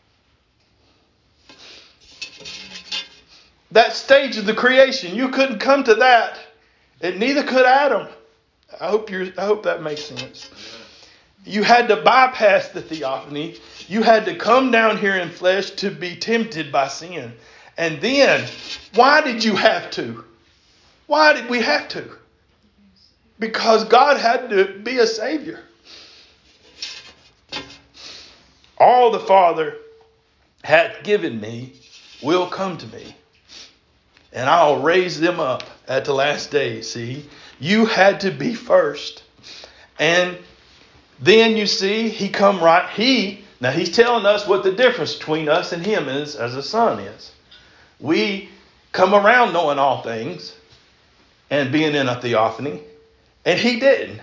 That stage of the creation, you couldn't come to that, and neither could Adam. I hope you I hope that makes sense. You had to bypass the theophany. You had to come down here in flesh to be tempted by sin. And then, why did you have to? Why did we have to? Because God had to be a Savior. All the Father hath given me will come to me. And I'll raise them up at the last day. See, you had to be first. And then you see he come right. He now he's telling us what the difference between us and him is as a son is. We come around knowing all things and being in a theophany, and he didn't.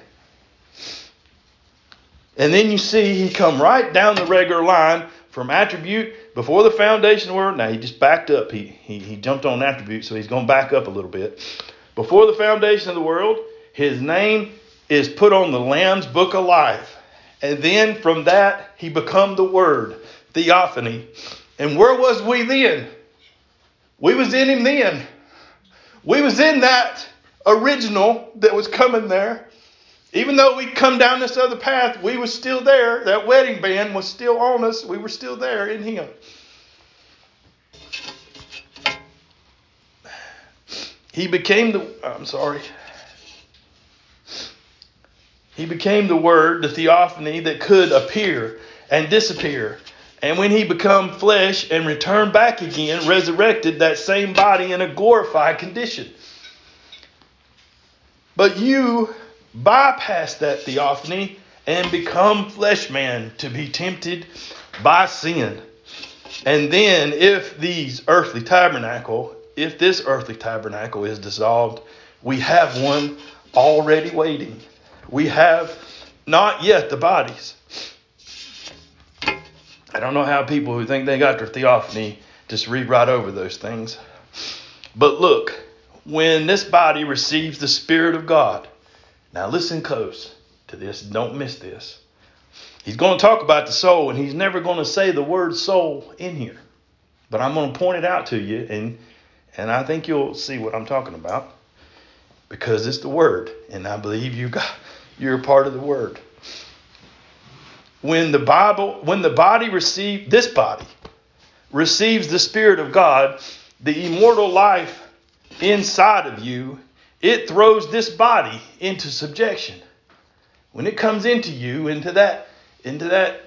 And then you see he come right down the regular line from attribute before the foundation of the world. Now he just backed up. He, he, he jumped on attribute, so he's going to back up a little bit. Before the foundation of the world, his name is put on the Lamb's book of life. And then from that, he become the Word, theophany. And where was we then? We was in him then. We was in that original that was coming there. Even though we come down this other path, we was still there. That wedding band was still on us. We were still there in him. He became the, I'm sorry. He became the Word, the theophany that could appear and disappear. And when he become flesh and returned back again, resurrected that same body in a glorified condition. But you bypass that theophany and become flesh man to be tempted by sin. And then if these earthly tabernacle, if this earthly tabernacle is dissolved, we have one already waiting. We have not yet the bodies. I don't know how people who think they got their theophany just read right over those things. But look, when this body receives the Spirit of God, now listen close to this. Don't miss this. He's going to talk about the soul, and he's never going to say the word soul in here. But I'm going to point it out to you, and, and I think you'll see what I'm talking about. Because it's the Word, and I believe you got, you're a part of the Word. When the Bible, when the body receives, this body receives the Spirit of God, the immortal life inside of you, it throws this body into subjection. When it comes into you, into that, into that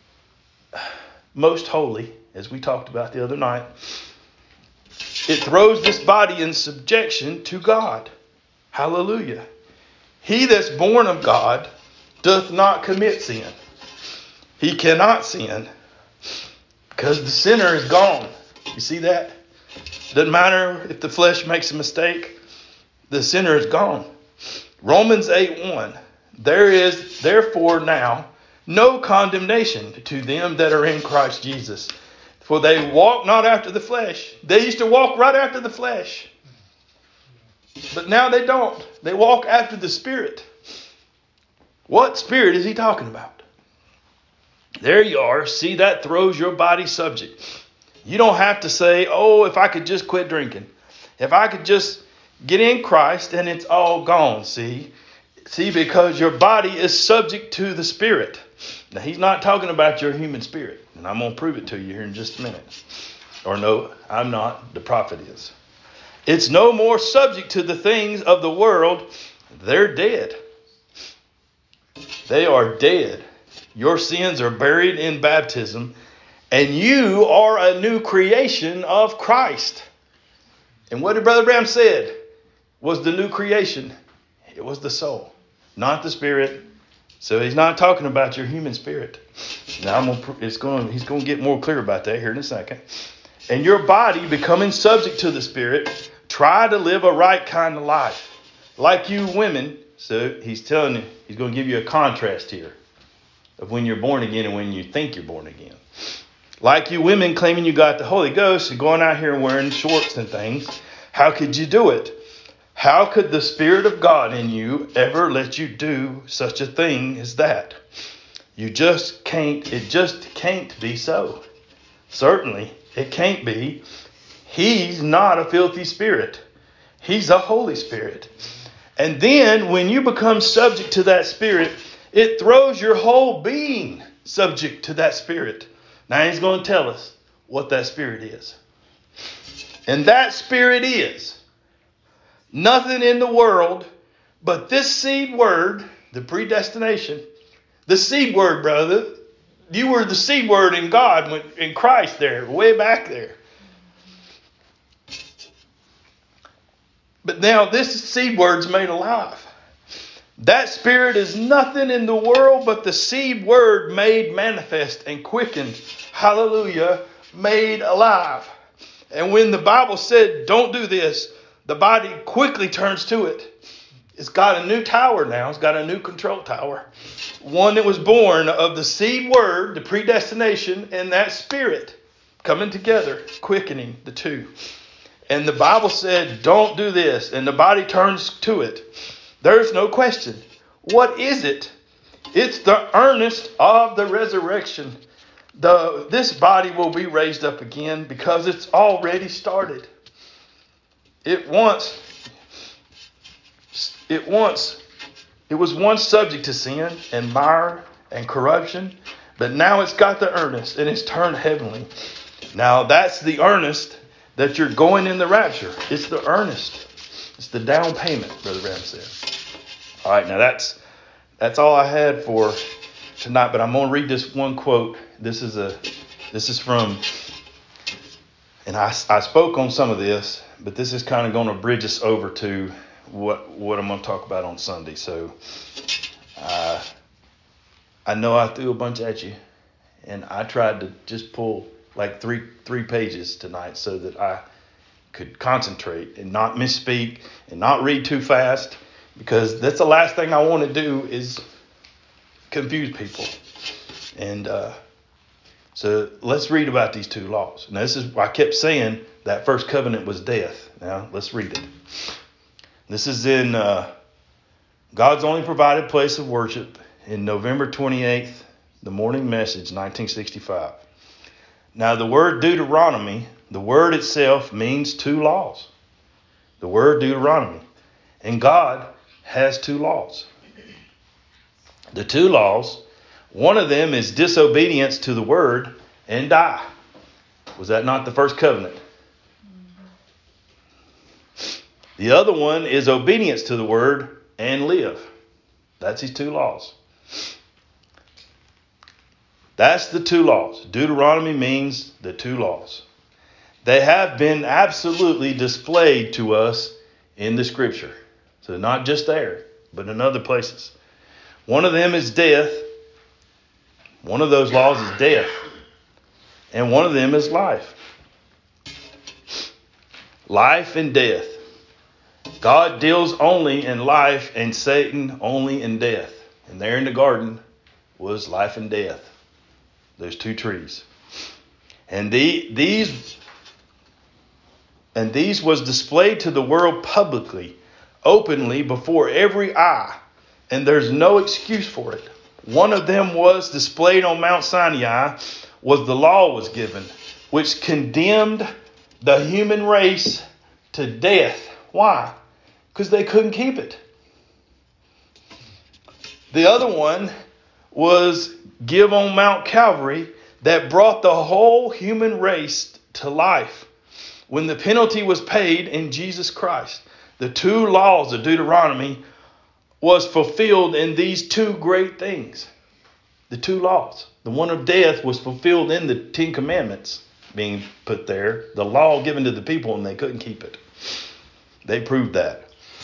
most holy, as we talked about the other night, it throws this body in subjection to God. Hallelujah. He that's born of God doth not commit sin. He cannot sin because the sinner is gone. You see that? Doesn't matter if the flesh makes a mistake. The sinner is gone. Romans eight one. There is therefore now no condemnation to them that are in Christ Jesus. For they walk not after the flesh. They used to walk right after the flesh. But now they don't. They walk after the Spirit. What Spirit is he talking about? There you are. See, that throws your body subject. You don't have to say, oh, if I could just quit drinking. If I could just get in Christ and it's all gone, see? See, because your body is subject to the Spirit. Now, he's not talking about your human spirit. And I'm going to prove it to you here in just a minute. Or no, I'm not. The prophet is. It's no more subject to the things of the world. They're dead. They are dead. Your sins are buried in baptism. And you are a new creation of Christ. And what did Brother Branham said was the new creation? It was the soul, not the spirit. So he's not talking about your human spirit. Now I'm gonna, it's going. He's going to get more clear about that here in a second. And your body becoming subject to the Spirit, try to live a right kind of life. Like you women. So he's telling you, he's going to give you a contrast here of when you're born again and when you think you're born again. Like you women claiming you got the Holy Ghost and going out here and wearing shorts and things. How could you do it? How could the Spirit of God in you ever let you do such a thing as that? You just can't, it just can't be so. Certainly, it can't be. He's not a filthy spirit. He's a Holy Spirit. And then when you become subject to that Spirit, it throws your whole being subject to that Spirit. Now he's going to tell us what that Spirit is. And that Spirit is nothing in the world but this seed word, the predestination. The seed word, brother. You were the seed word in God, in Christ there, way back there. But now this seed word's made alive. That Spirit is nothing in the world but the seed word made manifest and quickened. Hallelujah. Made alive. And when the Bible said, don't do this, the body quickly turns to it. It's got a new tower now. It's got a new control tower. One that was born of the seed word, the predestination, and that Spirit coming together, quickening the two. And the Bible said, don't do this. And the body turns to it. There's no question. What is it? It's the earnest of the resurrection. The, this body will be raised up again because it's already started. It once, it once, it was once subject to sin and mire and corruption, but now it's got the earnest and it's turned heavenly. Now that's the earnest that you're going in the rapture. It's the earnest. It's the down payment, Brother Ram said. All right, now that's that's all I had for tonight, but I'm going to read this one quote. This is a this is from, and I, I spoke on some of this, but this is kind of going to bridge us over to what what I'm going to talk about on Sunday. So uh, I know I threw a bunch at you, and I tried to just pull like three three pages tonight so that I could concentrate and not misspeak and not read too fast, because that's the last thing I want to do is confuse people. And uh, so let's read about these two laws. Now this is, I kept saying that first covenant was death. Now let's read it. This is in uh, God's Only Provided Place of Worship in November twenty-eighth, the Morning Message, nineteen sixty-five. Now the word Deuteronomy, the word itself means two laws. The word Deuteronomy. And God has two laws. The two laws, one of them is disobedience to the word and die. Was that not the first covenant? The other one is obedience to the word and live. That's his two laws. That's the two laws. Deuteronomy means the two laws. They have been absolutely displayed to us in the scripture. So not just there, but in other places. One of them is death. One of those laws is death. And one of them is life. Life and death. God deals only in life and Satan only in death. And there in the garden was life and death. There's two trees. And the, these and these was displayed to the world publicly, openly, before every eye. And there's no excuse for it. One of them was displayed on Mount Sinai, was the law was given, which condemned the human race to death. Why? Because they couldn't keep it. The other one was give on Mount Calvary that brought the whole human race to life when the penalty was paid in Jesus Christ. The two laws of Deuteronomy was fulfilled in these two great things. The two laws. The one of death was fulfilled in the Ten Commandments being put there. The law given to the people, and they couldn't keep it. They proved that.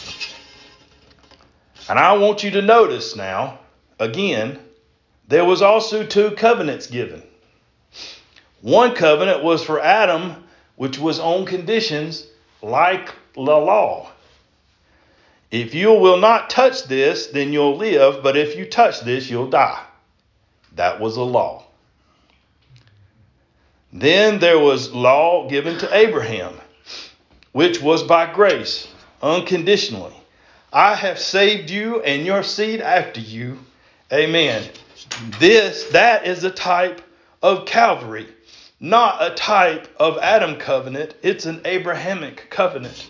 And I want you to notice now, again, there was also two covenants given. One covenant was for Adam, which was on conditions like the law. If you will not touch this, then you'll live. But if you touch this, you'll die. That was a law. Then there was law given to Abraham, which was by grace, unconditionally. I have saved you and your seed after you. Amen. This, that is a type of Calvary, not a type of Adam covenant. It's an Abrahamic covenant.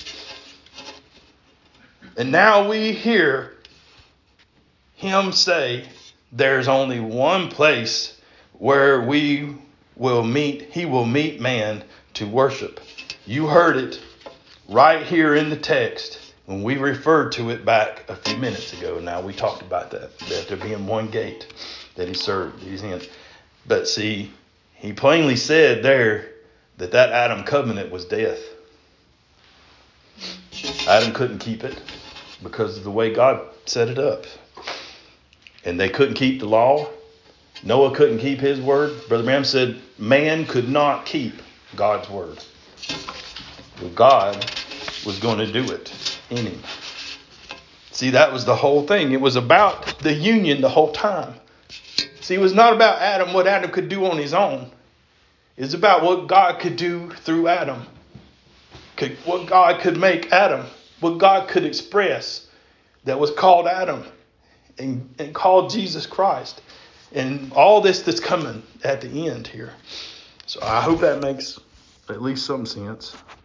And now we hear him say, there's only one place where we will meet, he will meet man to worship. You heard it right here in the text when we referred to it back a few minutes ago. Now we talked about that, that there being one gate that he served. He's in. But see, he plainly said there that that Adam covenant was death. Adam couldn't keep it because of the way God set it up. And they couldn't keep the law. Noah couldn't keep his word. Brother Branham said man could not keep God's word. But God was going to do it in him. See, that was the whole thing. It was about the union the whole time. See, it was not about Adam, what Adam could do on his own. It's about what God could do through Adam. Could, what God could make Adam. What God could express that was called Adam and, and called Jesus Christ. And all this that's coming at the end here. So I hope that makes at least some sense.